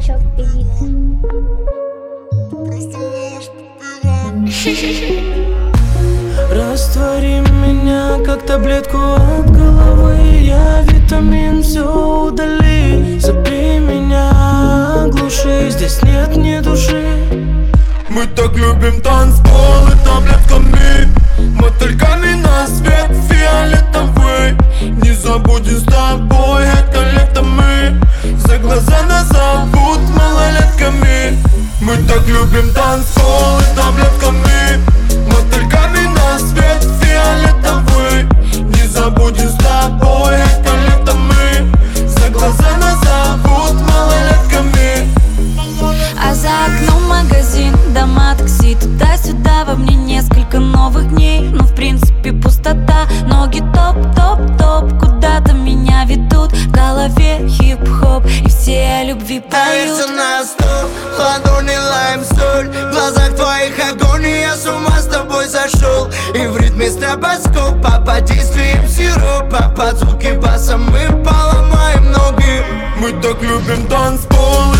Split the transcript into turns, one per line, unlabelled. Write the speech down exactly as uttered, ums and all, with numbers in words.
Сачок певицы.
Раствори меня, как таблетку от головы. Я витамин, все удали. Забей меня, глуши, здесь нет ни души.
Мы так любим танцпол и таблетками, мотыльками на свет фиолетовый. Не забудем с тобой это лето мы. За глаза нас зовут малолетками. Мы так любим танцпол и таблетками, мотыльками на свет фиолетовый. Не забудем с тобой это лето мы. За глаза нас зовут малолетками.
А за окном магазин, дома, такси, туда-сюда. Во мне несколько новых дней, но в принципе пустота. Ноги топ-топ-топ, куда-то меня ведут. В голове хип-хоп, и все о любви поют.
Ставится на стол, ладони лайм соль. В глазах твоих огонь, и я с ума с тобой сошел. И в ритме стробоскопа, под действием сиропа, под звуки баса мы поломаем ноги.
Мы так любим танцпол